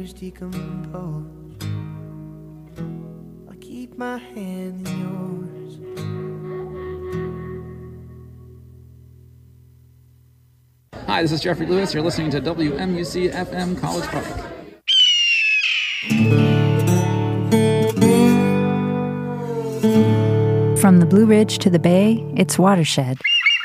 fibers decompose. I'll keep my hand in yours. Hi, this is Jeffrey Lewis. You're listening to WMUC FM College Park. From the Blue Ridge to the Bay, it's Watershed.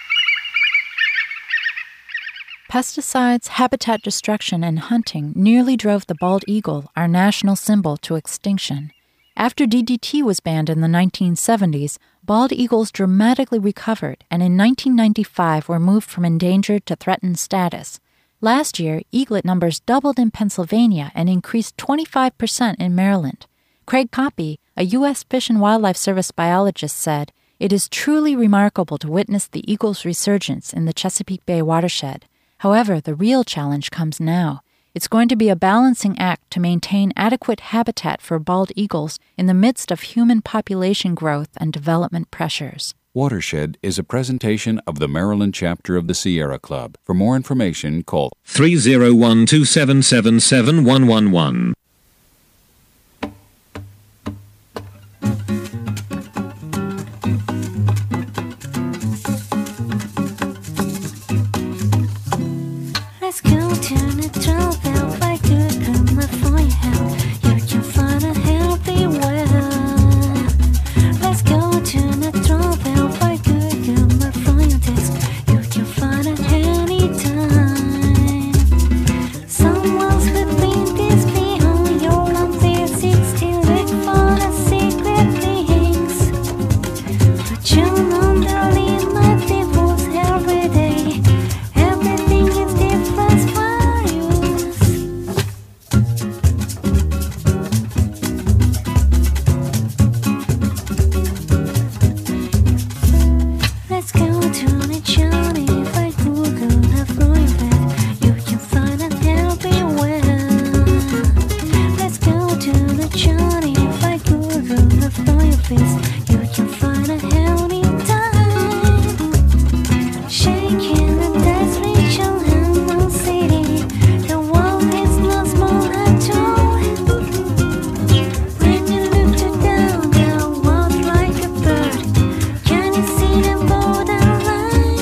Pesticides, habitat destruction, and hunting nearly drove the bald eagle, our national symbol, to extinction. After DDT was banned in the 1970s, bald eagles dramatically recovered and in 1995 were moved from endangered to threatened status. Last year, eaglet numbers doubled in Pennsylvania and increased 25% in Maryland. Craig Coppy, a U.S. Fish and Wildlife Service biologist, said, "It is truly remarkable to witness the eagle's resurgence in the Chesapeake Bay watershed. However, the real challenge comes now. It's going to be a balancing act to maintain adequate habitat for bald eagles in the midst of human population growth and development pressures." Watershed is a presentation of the Maryland chapter of the Sierra Club. For more information, call 301-277-7111. Let's go to the travel by Google my phone help. You can find a healthy well. Let's go to the travel by Google my phone text. You can find it anytime. Someone's within this behind your long 360. Look for the secret things. But you know they'll leave my peoples every day. Everything is different for you. Let's go to the journey by Google a flowing path. You can find it everywhere. Let's go to the journey by Google a flowing place. You can find it anytime. Shaking the dice, reach your hand on city. The world is not small at all. When you look down, the world like a bird. Can you see the borderline?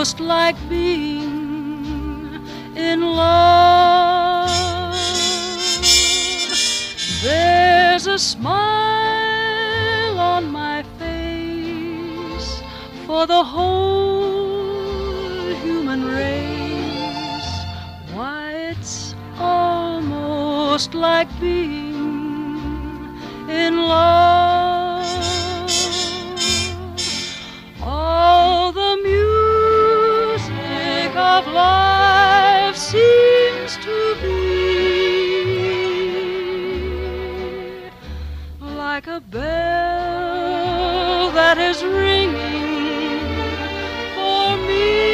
almost like being in love. There's a smile on my face for the whole human race. Why, it's almost like being in love. All the music of life seems to be like a bell that is ringing for me.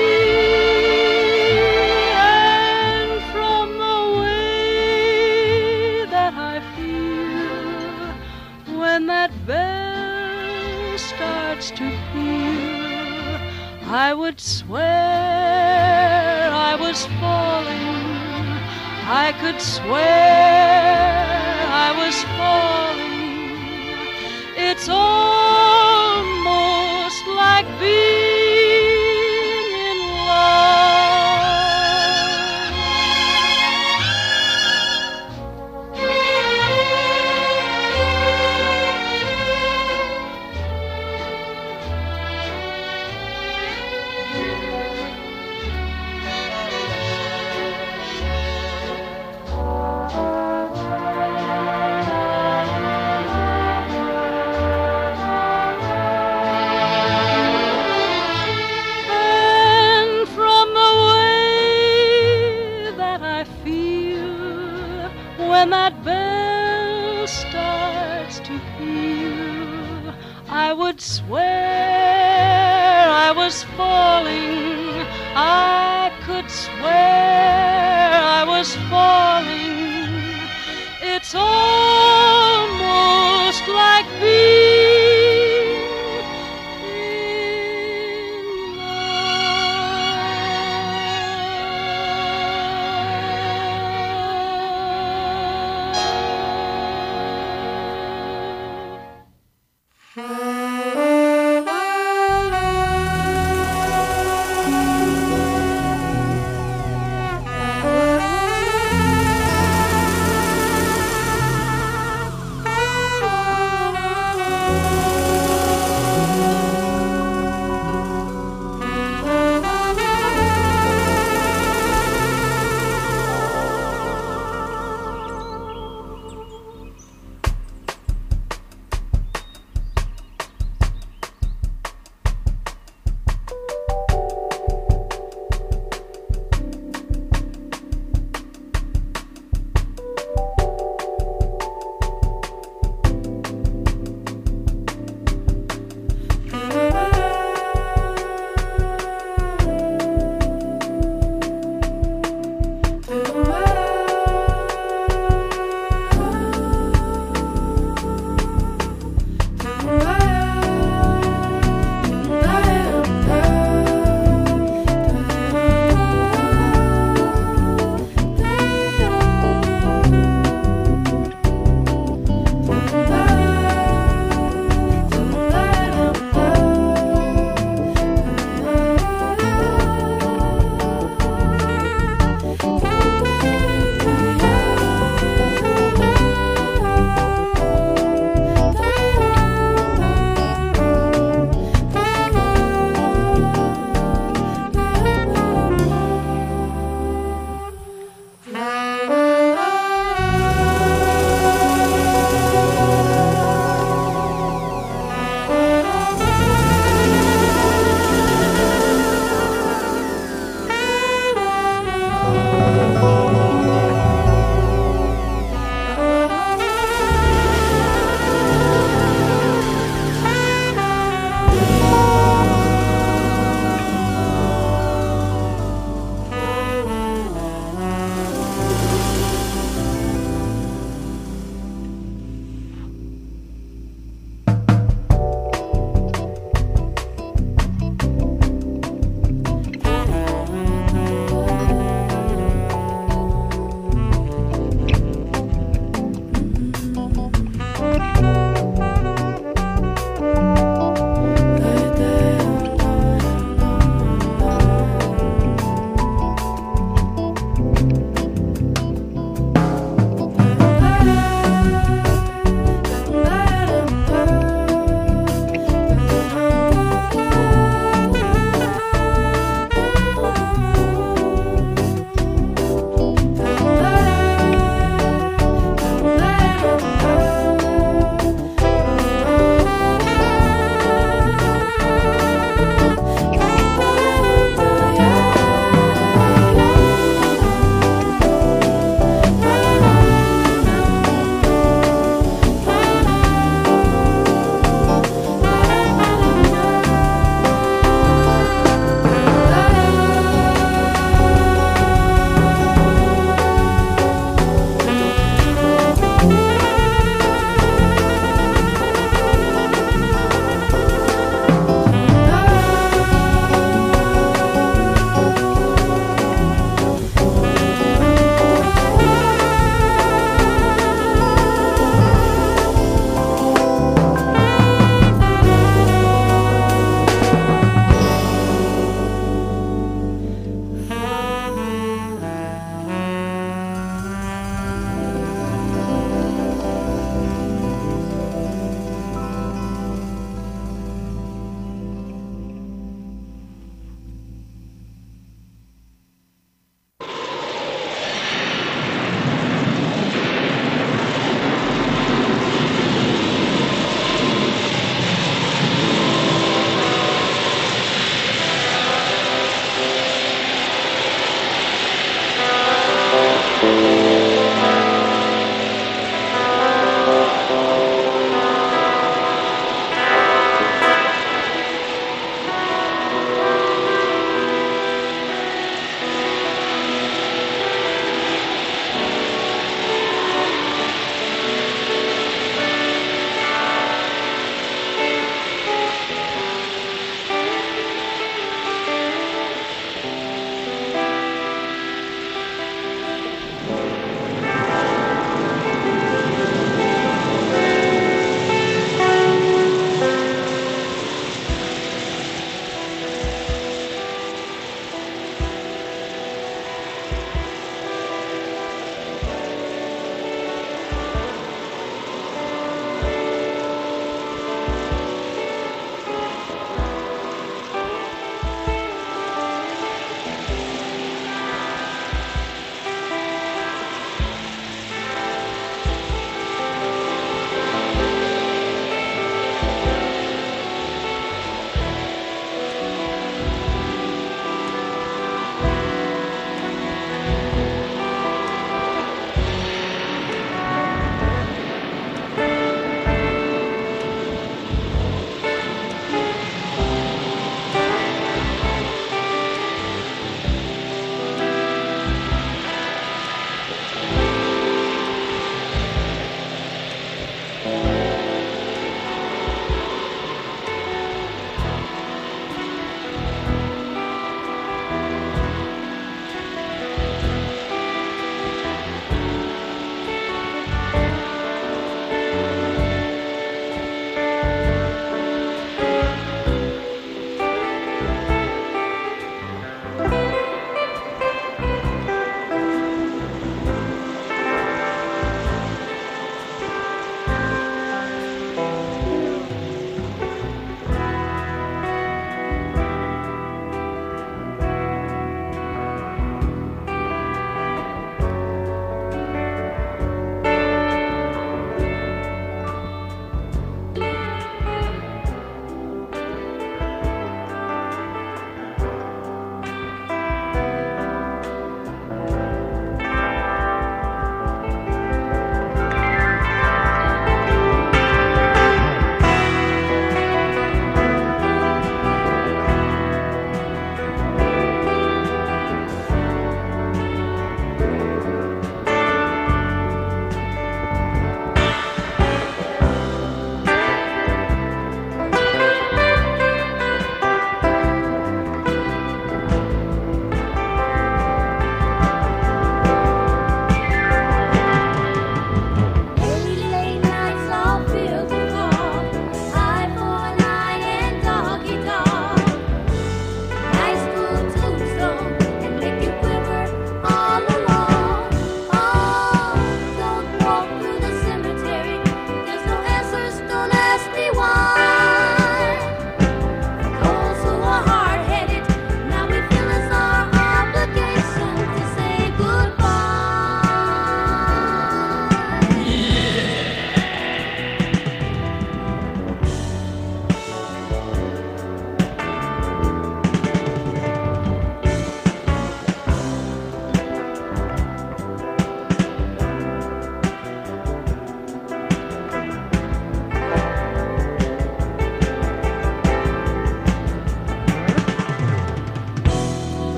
And from the way that I feel when that bell starts to peal, I would swear I was falling. I could swear I was falling. It's almost like being in when that bell starts to peal, I would swear I was falling. I could swear I was falling. It's almost like being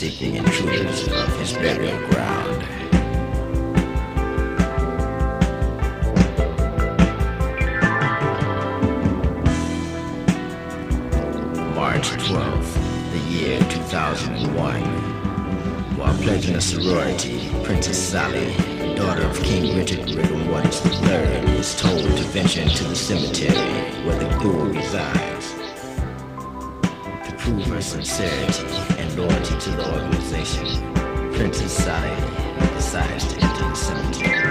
seeking intruders of his burial ground. March 12th, the year 2001. While pledging a sorority, Princess Sally, daughter of King Richard Brigham Waters III, is told to venture into the cemetery where the ghoul resides. To prove her sincerity and loyalty to the organization, Princess Sally decides to enter the cemetery.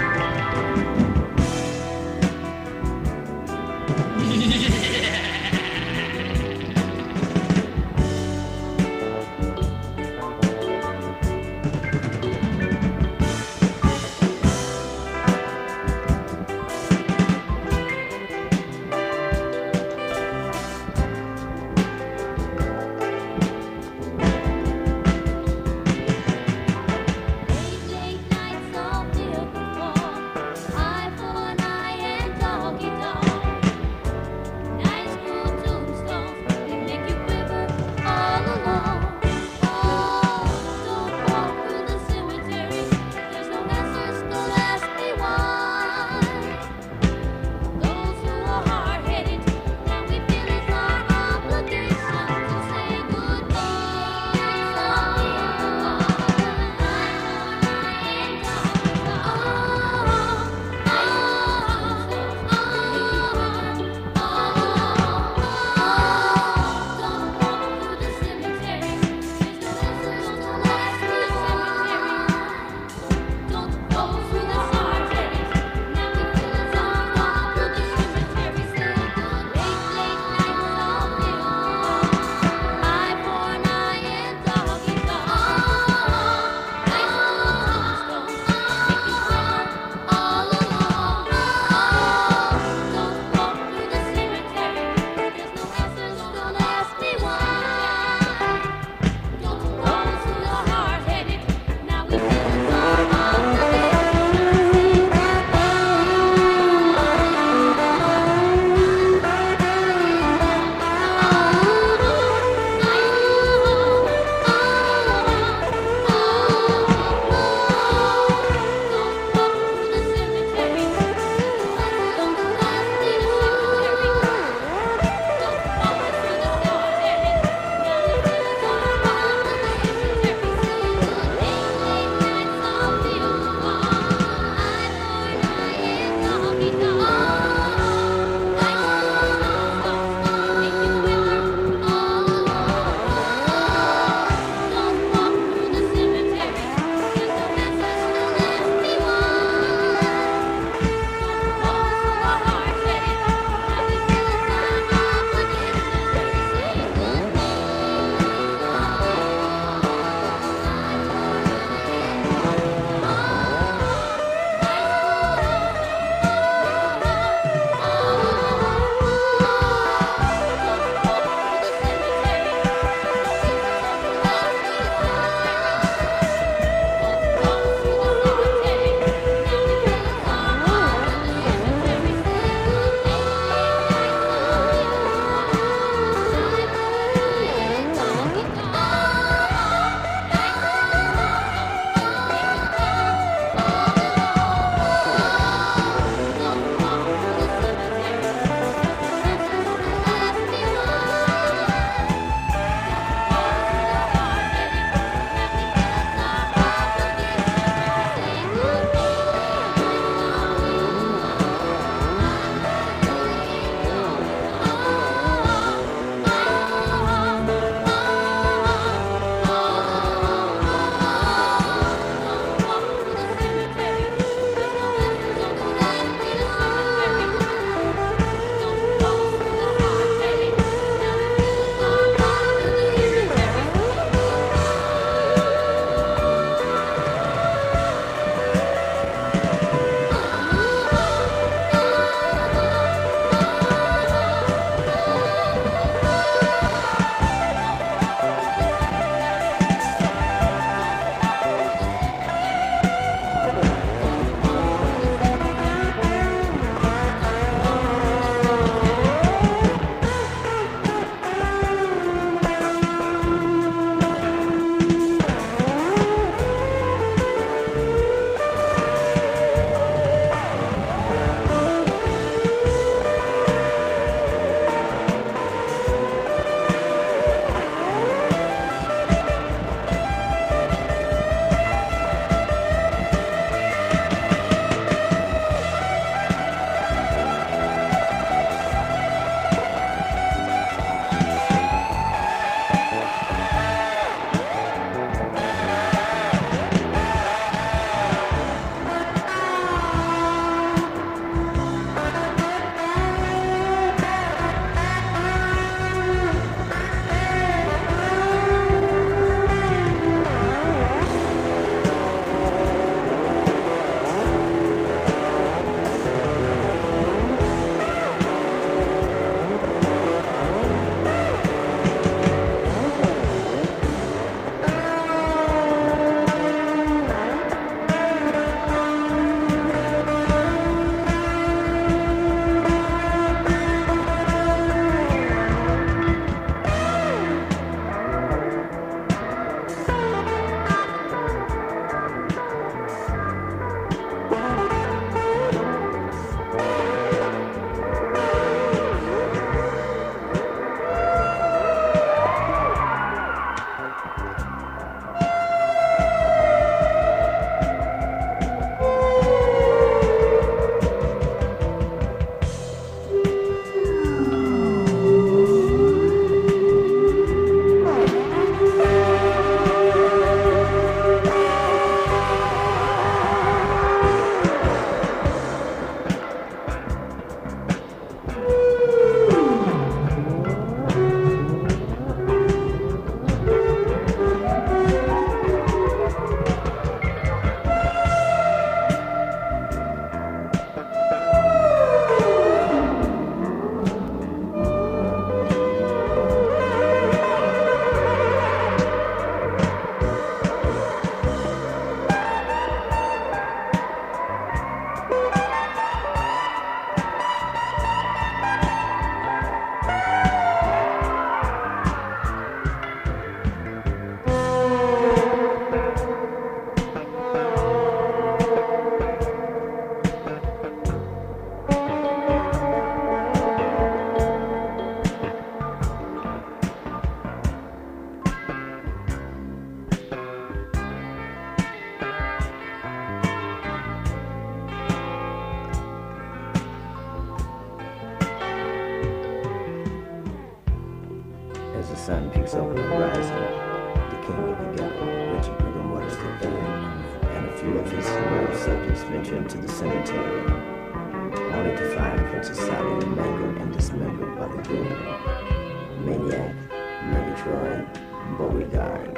As the sun peeks over the horizon, the king of the ghetto, Richard Brigham Waters III, and a few of his loyal subjects venture into the cemetery, only to find Princess Sally mangled and dismembered by the goon, maniac, Murgatroyd, Beauregard.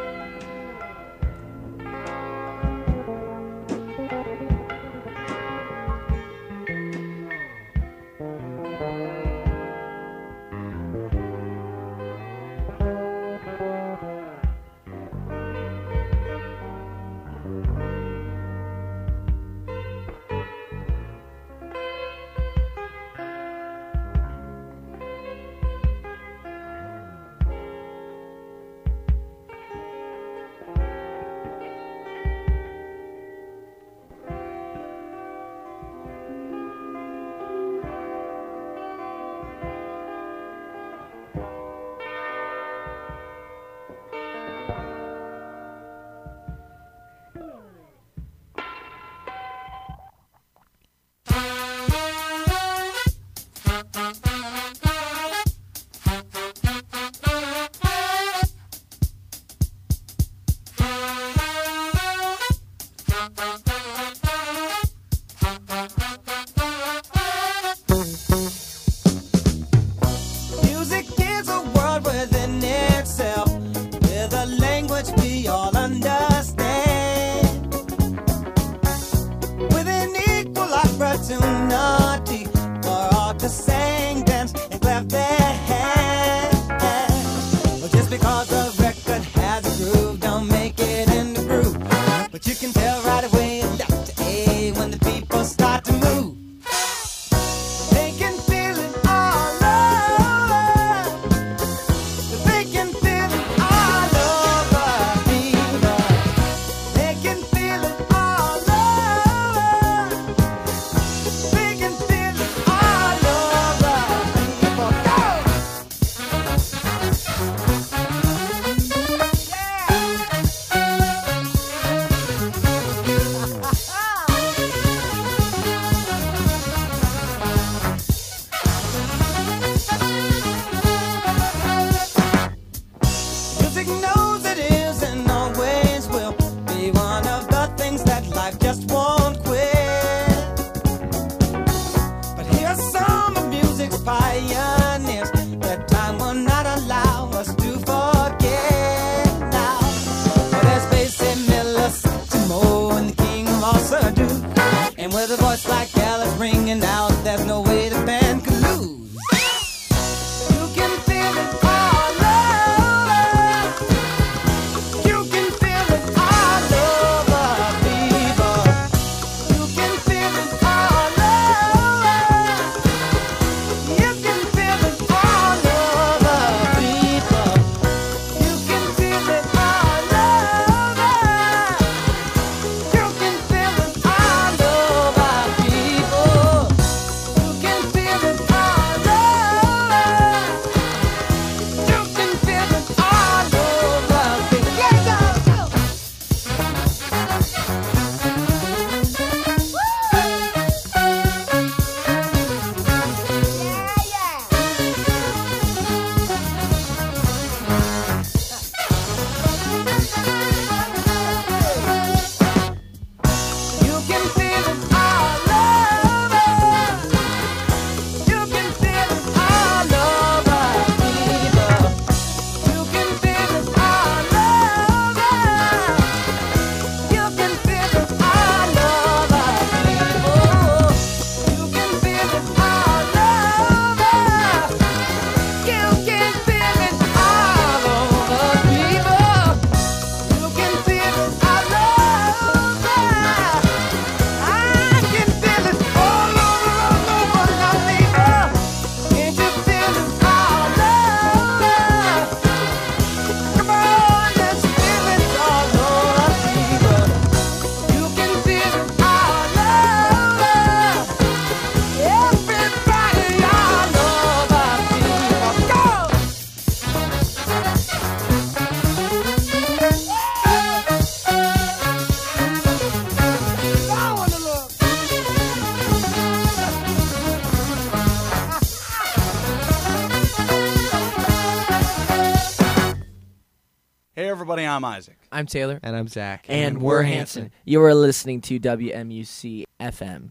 everybody. I'm Isaac. I'm Taylor. And I'm Zach. And we're Hanson. You are listening to WMUC FM.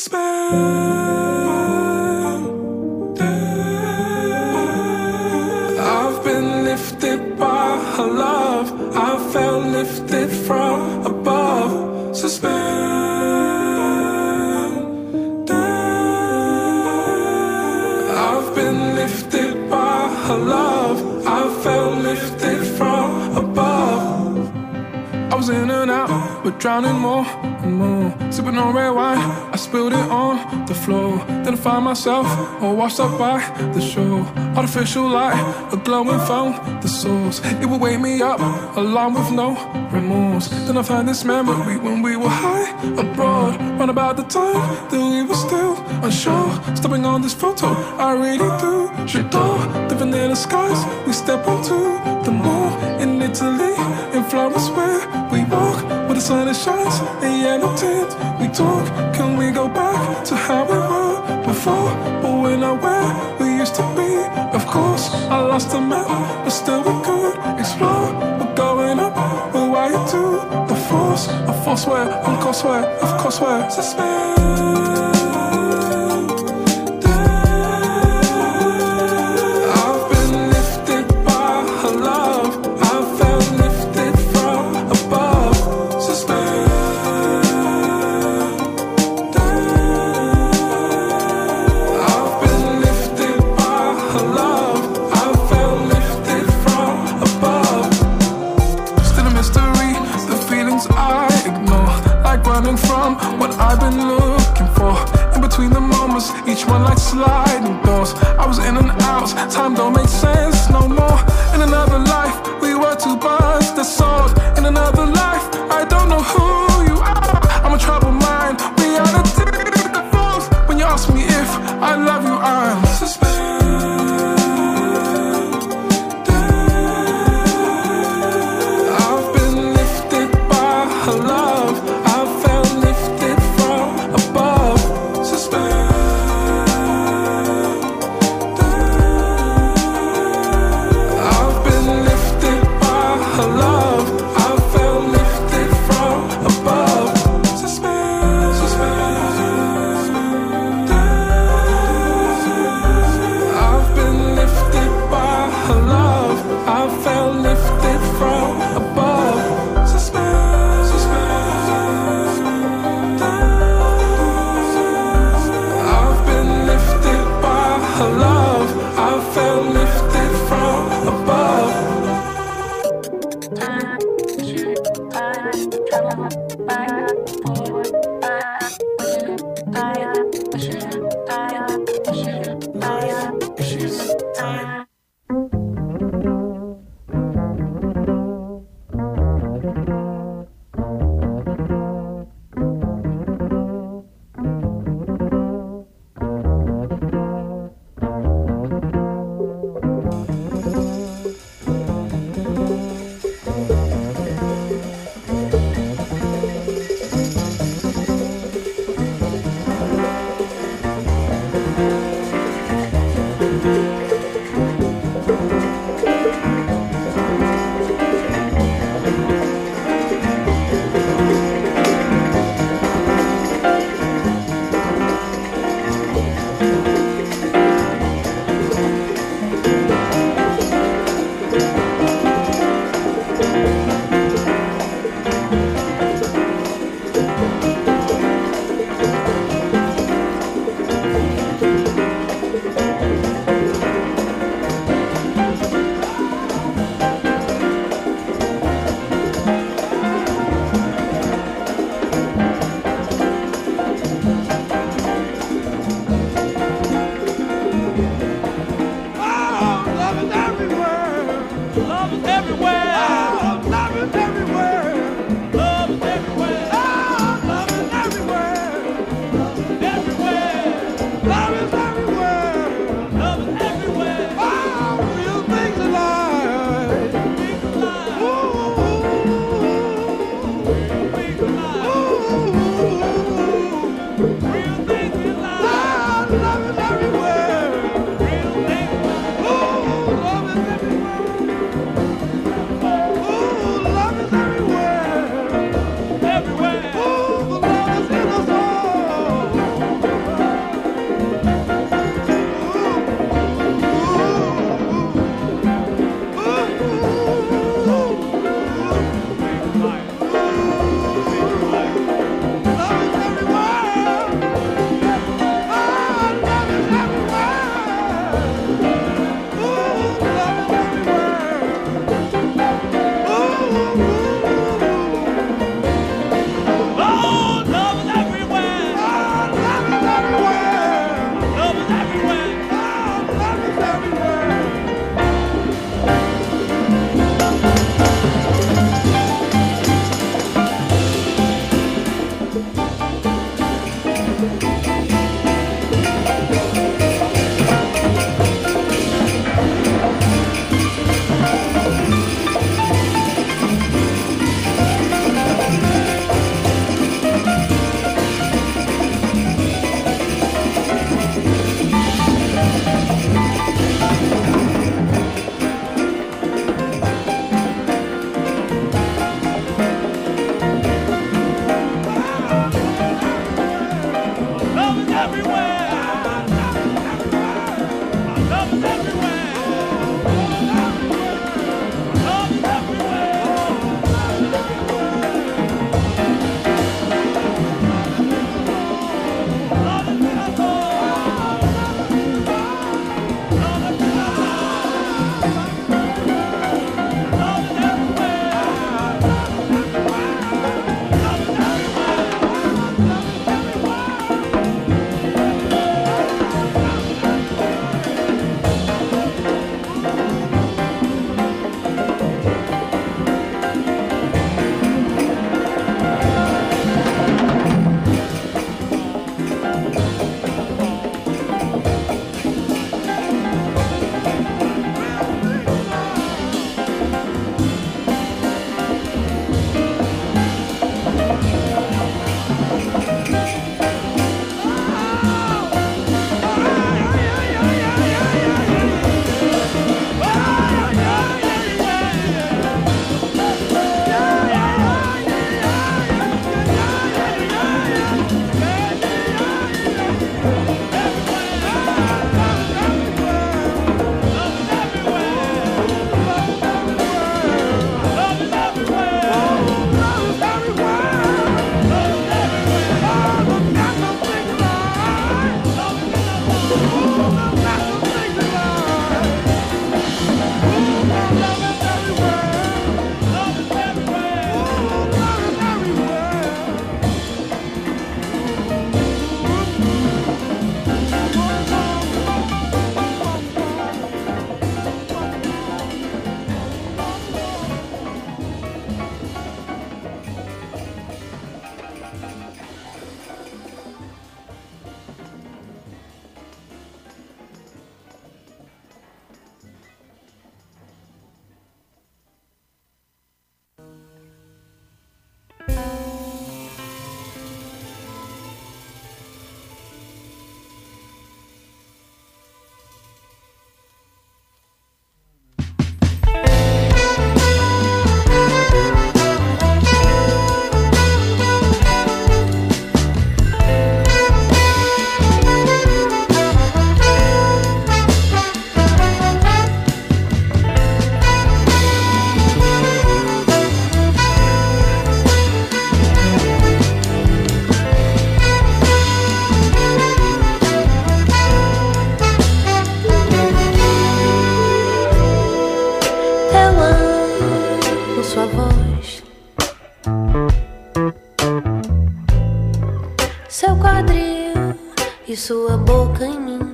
I've been lifted by her love. I felt lifted from above. Suspend. I've been lifted by her love. I felt lifted from above. I was in and out, but drowning more and more. Sipping on red wine, I spilled it on the floor. Then I find myself all washed up by the shore. Artificial light, a glowing foam, the source. It would wake me up, along with no remorse. Then I found this memory when we were high abroad. Round about the time that we were still unsure. Stepping on this photo, I really do. J'adore, living in the skies. We step onto the moon in Italy, in Florence where we walk where the sun shines in yellow tint. We talk, can we go back to how we were before? But we're not where we used to be. Of course, I lost the map, but still we could explore. We're going up, we're wired to the force. A force where, of course where, suspend. From what I've been looking for, in between the moments, each one like sliding doors. I was in and out, time don't make sense no more. In another life, we were two birds that soared. In another life, I don't know who you are. I'm a troubled mind, we are the force. When you ask me if I love you, I'm suspended. I've been lifted by her love. Sua boca em mim,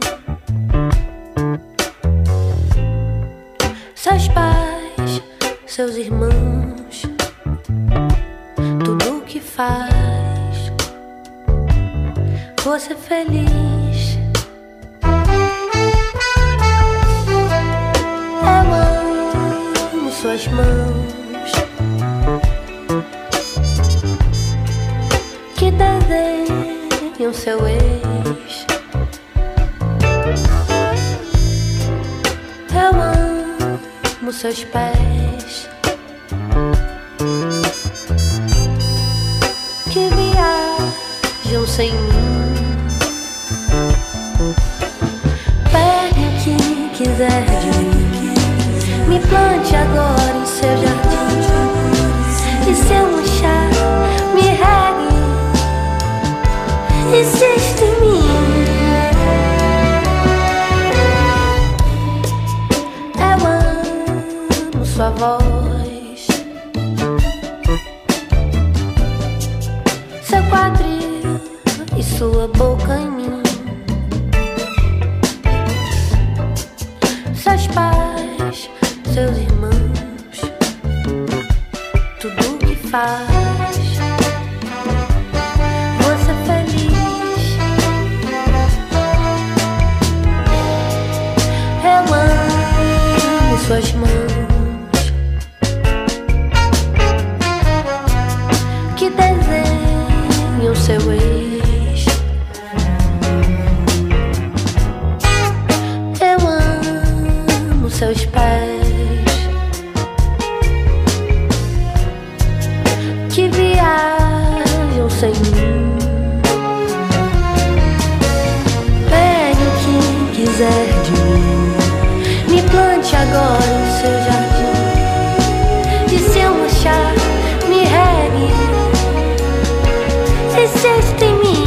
seus pais, seus irmãos, tudo o que faz você feliz. Eu amo suas mãos que desenham seu ex. Seus pés que viajam sem mim. Pegue o que quiser de mim, me plante agora em seu jardim. E se eu murchar, me regue, insiste em mim. Sua voz, seu quadril e sua boca em mim, seus pais, seus irmãos, tudo o que faz você feliz. Eu amo suas mãos seu ex. Eu amo seus pés que viajam sem mim. Pegue o que quiser de mim, me plante agora em seu jardim. E se eu murchar, me regue, insiste em mim.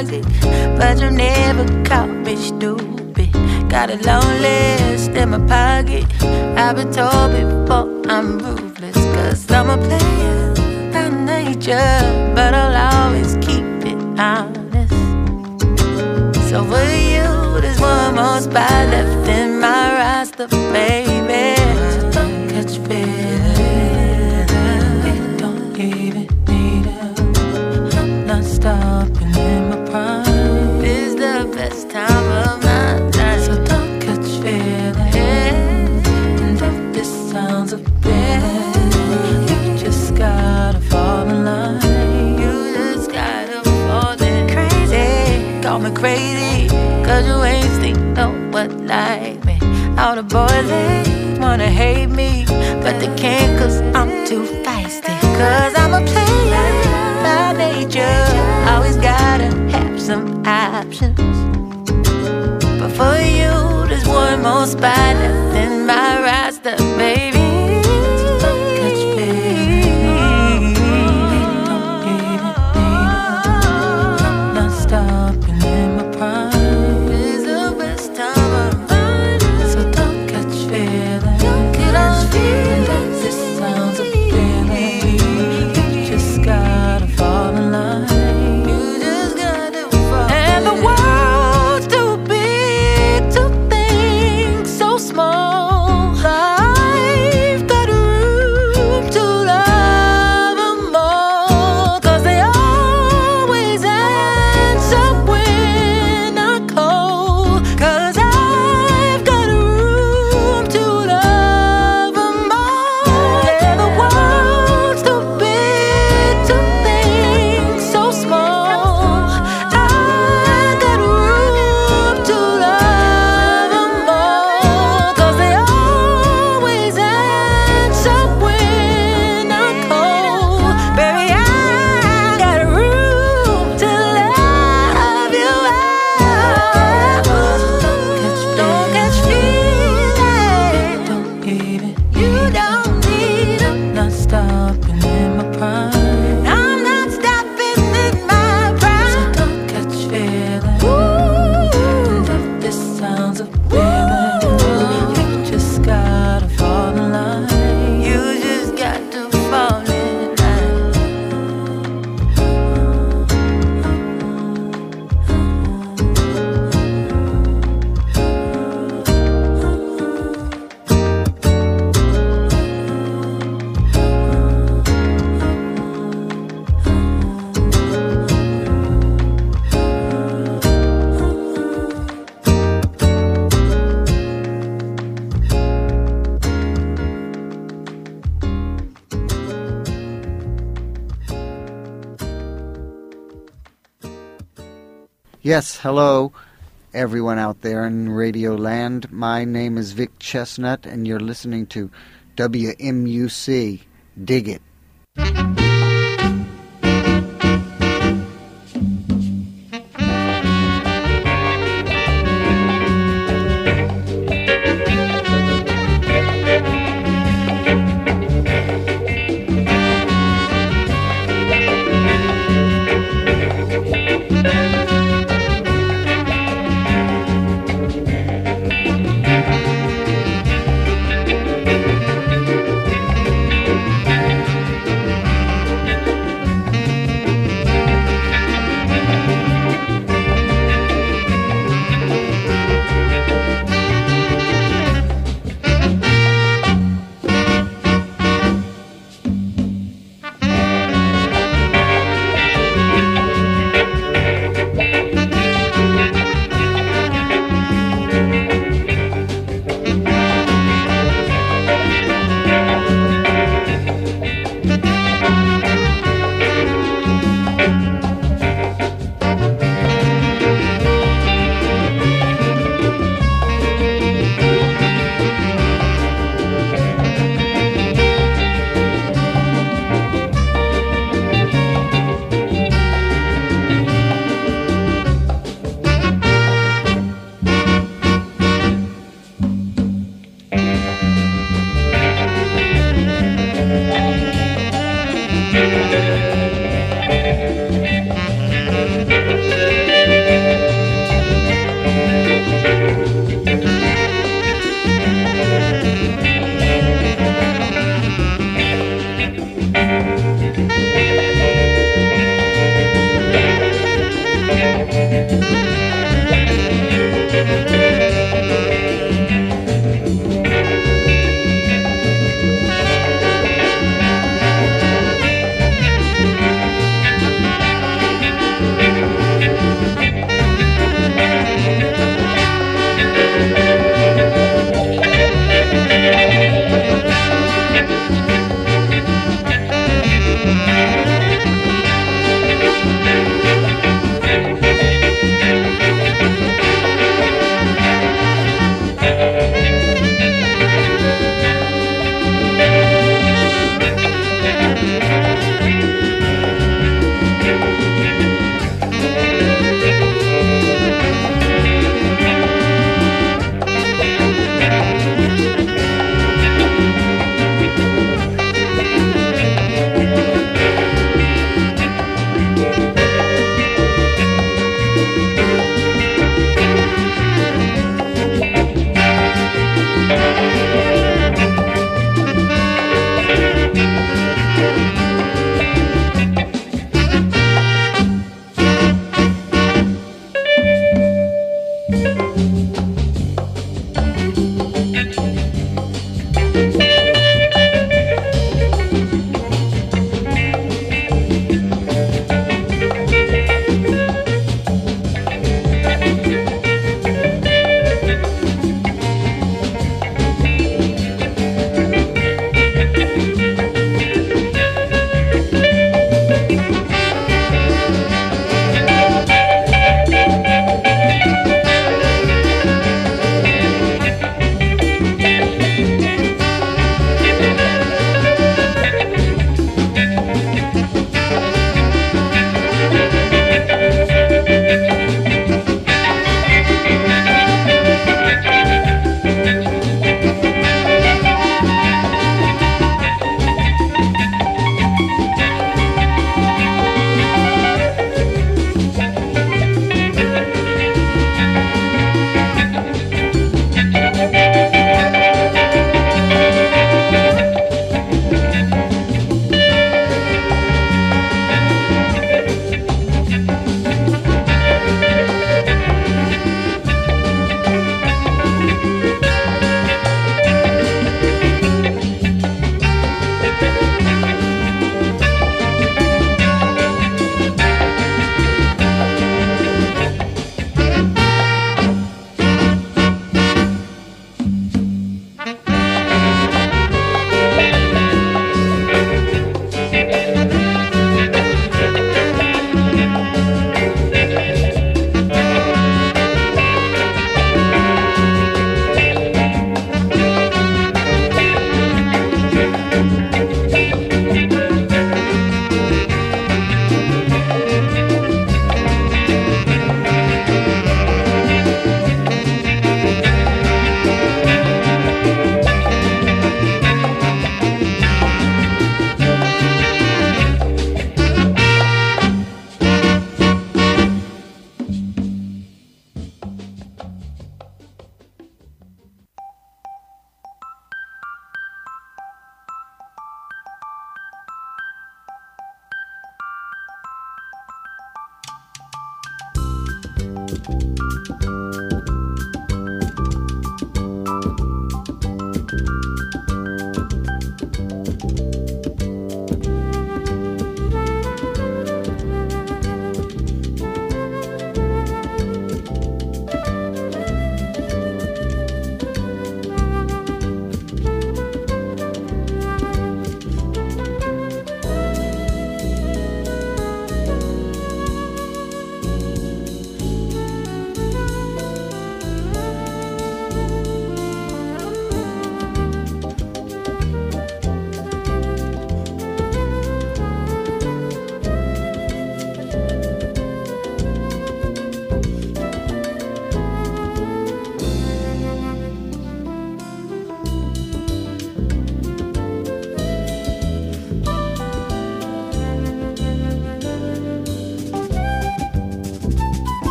toxic, but you never caught me stupid. Got a long list in my pocket. I've been told before I'm ruthless, cause I'm a player by nature, but I'll always keep it honest. So for you, there's one more spot left in my roster, baby. So don't catch feelings, you don't even need it. I'm not stopping in my prime. This is the best time of my life. So don't catch feelings, and if this sounds a bit, you just gotta fall in line. You just gotta fall in. Crazy, call me crazy, cause you ain't seen no one like me. All the boys, they wanna hate me, but they can't cause I'm too feisty. Cause I'm a player by nature, always gotta have some options. But for you, there's one more spot left in my roster, baby. So don't catch feelings, don't even need it. I'm not stopping in my prime. This is the best time of my life. So don't catch feelings, don't catch feelings. This sounds appealing. You just gotta fall in line. You just gotta fall. And the world's too big to think so small. I've got room to love them all, cause they always answer when I call. Cause I've got room to love them all. Yeah, the world's too big to think so small. I got room to love them all, cause they always answer when I call. Baby, I got room to love you all. Don't catch feelings, don't even you don't need them. Not stopping in my prime. I'm not stopping in my prime. So don't catch feelings. And if this sounds appealing, you just gotta fall in line. You just got to fall in line. Yes, hello, everyone out there in Radio Land. My name is Vic Chestnut, and you're listening to WMUC. Dig it.